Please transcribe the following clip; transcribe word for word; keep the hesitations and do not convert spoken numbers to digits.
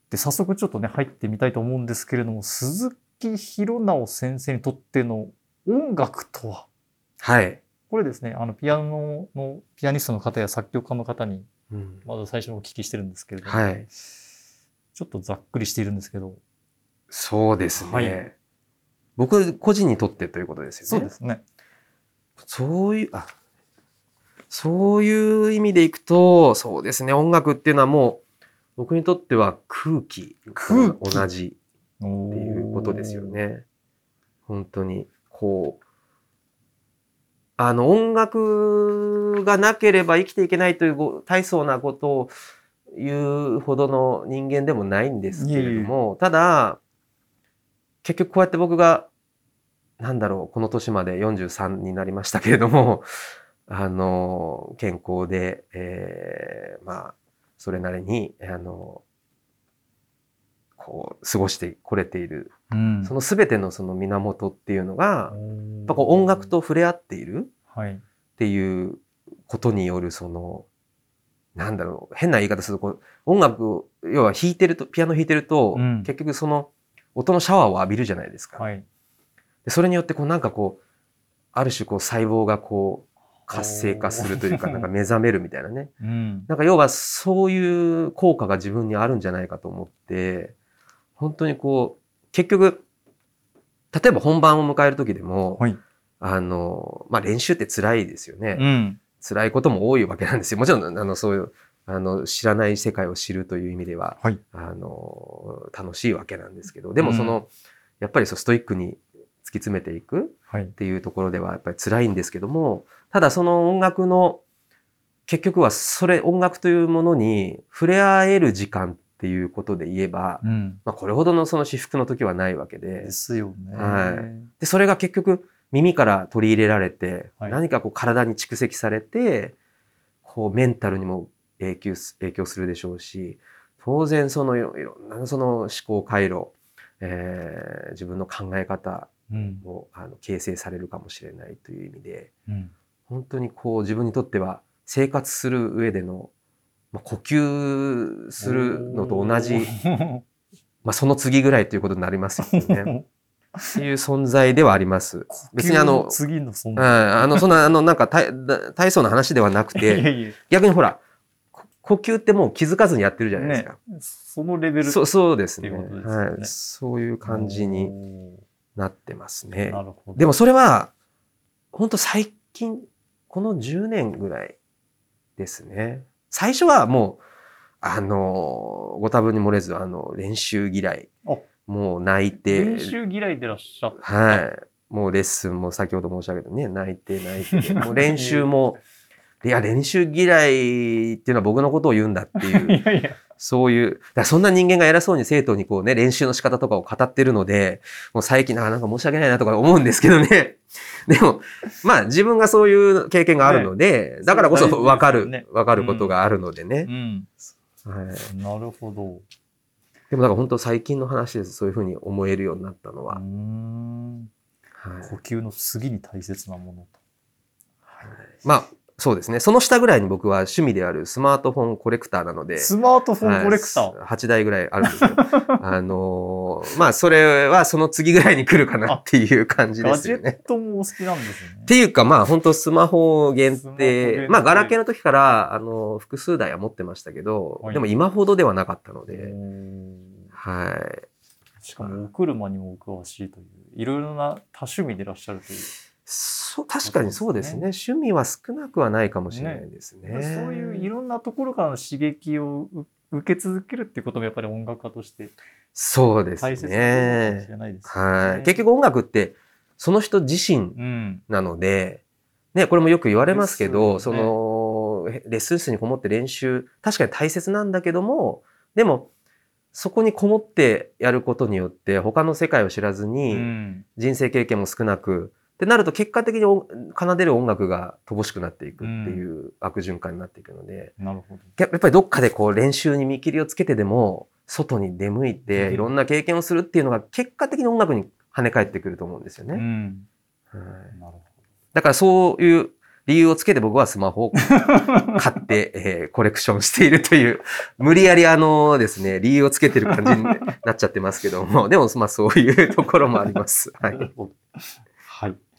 で早速ちょっとね入ってみたいと思うんですけれども、鈴木博直先生にとっての音楽とは。 はい。 これですね、あのピアノのピアニストの方や作曲家の方にまず最初にお聞きしてるんですけれども、 はい、 ちょっとざっくりしているんですけど。 そうですね。 はい、 僕個人にとってということですよね。 そうですね。 そういうあそういう意味でいくと、そうですね。音楽っていうのはもう僕にとっては空気と同じっていうことですよね。本当にこう。あの音楽がなければ生きていけないという大層なことを言うほどの人間でもないんですけれども、ただ結局こうやって僕がなんだろうこの年までよんじゅうさんになりましたけれども、あの健康で、えー、まあそれなりにあのこう過ごしてこれている、うん、その全てのその源っていうのがやっぱこう音楽と触れ合っているっていうことによるそのなんだろう変な言い方するとこう音楽要は弾いてるとピアノ弾いてると、うん、結局その音のシャワーを浴びるじゃないですか。はい、でそれによってこうなんかこうある種こう細胞がこう活性化するというかなんか目覚めるみたいなね、うん、なんか要はそういう効果が自分にあるんじゃないかと思って本当にこう結局例えば本番を迎える時でも、はい、あのまあ練習って辛いですよね、うん、辛いことも多いわけなんですよ。もちろんあのそういうあの知らない世界を知るという意味では、はい、あの楽しいわけなんですけどでもその、うん、やっぱりそうストイックに突き詰めていくっていうところではやっぱり辛いんですけども、ただその音楽の結局はそれ音楽というものに触れ合える時間っていうことで言えば、うん、まあこれほどのその至福の時はないわけで。 ですよね。 はい。でそれが結局耳から取り入れられて、はい、何かこう体に蓄積されて、こうメンタルにも影響影響するでしょうし、当然そのいろんなその思考回路、えー、自分の考え方を、うん、あの形成されるかもしれないという意味で、うん、本当にこう自分にとっては生活する上での、まあ、呼吸するのと同じ、まあ、その次ぐらいということになりますよね。っていう存在ではあります。 別にあの、次の存在。 あの、そんな、あの、なんか大、大層な話ではなくて、いやいや逆にほら、呼吸ってもう気づかずにやってるじゃないですか。 ね、そのレベル。 そう、そうですね。 ですねはい。そういう感じになってますね。 なるほど。 でもそれは、本当最近、このじゅうねんぐらいですね。最初はもう、あの、ご多分に漏れず、あの、練習嫌い。もう泣いて。 練習嫌いでらっしゃった。 はい。もうレッスンも先ほど申し上げたね、泣いて泣いて。もう練習も、いや、練習嫌いっていうのは僕のことを言うんだっていう。いやいやそういう、だそんな人間が偉そうに生徒にこうね、練習の仕方とかを語ってるので、もう最近なんか申し訳ないなとか思うんですけどね。でも、まあ自分がそういう経験があるので、ね、だからこそ分かる、ね、分かることがあるのでね。うんうん、はい、なるほど。 でもだから本当最近の話です。そういうふうに思えるようになったのは。うーん、はい、呼吸の次に大切なものと。 はい、まあ、そうですね。その下ぐらいに僕は趣味であるスマートフォンコレクターなので。 スマートフォンコレクター、 はい、はちだいぐらいあるんですよ。あのー、まあ、それはその次ぐらいに来るかなっていう感じですよね。 ガジェットもお好きなんですね。 っていうか、まあ、本当スマホ限定。まあ、ガラケーの時から、あの、複数台は持ってましたけど、はい、でも今ほどではなかったので。はい。 しかも、お車にもお詳しいという、いろいろな多趣味でいらっしゃるという。 そう、確かにそうですね。趣味は少なくはないかもしれないですね。 ね、そういういろんなところからの刺激を受け続けるっていうこともやっぱり音楽家としてそうですね。 大切なことかもしれないですね。 はい。結局音楽ってその人自身なので、うん、ね、これもよく言われますけど、ね、そのレッスン室にこもって練習確かに大切なんだけども、でもそこにこもってやることによって他の世界を知らずに、うん、人生経験も少なくってなると結果的に奏でる音楽が乏しくなっていくっていう悪循環になっていくので、 うん、なるほど。 やっぱりどっかでこう練習に見切りをつけてでも外に出向いていろんな経験をするっていうのが結果的に音楽に跳ね返ってくると思うんですよね。うん、はい、なるほど。だからそういう理由をつけて僕はスマホを買って、えー、コレクションしているという、無理やりあのですね、理由をつけてる感じになっちゃってますけども、でもまあそういうところもあります。はい。 はい。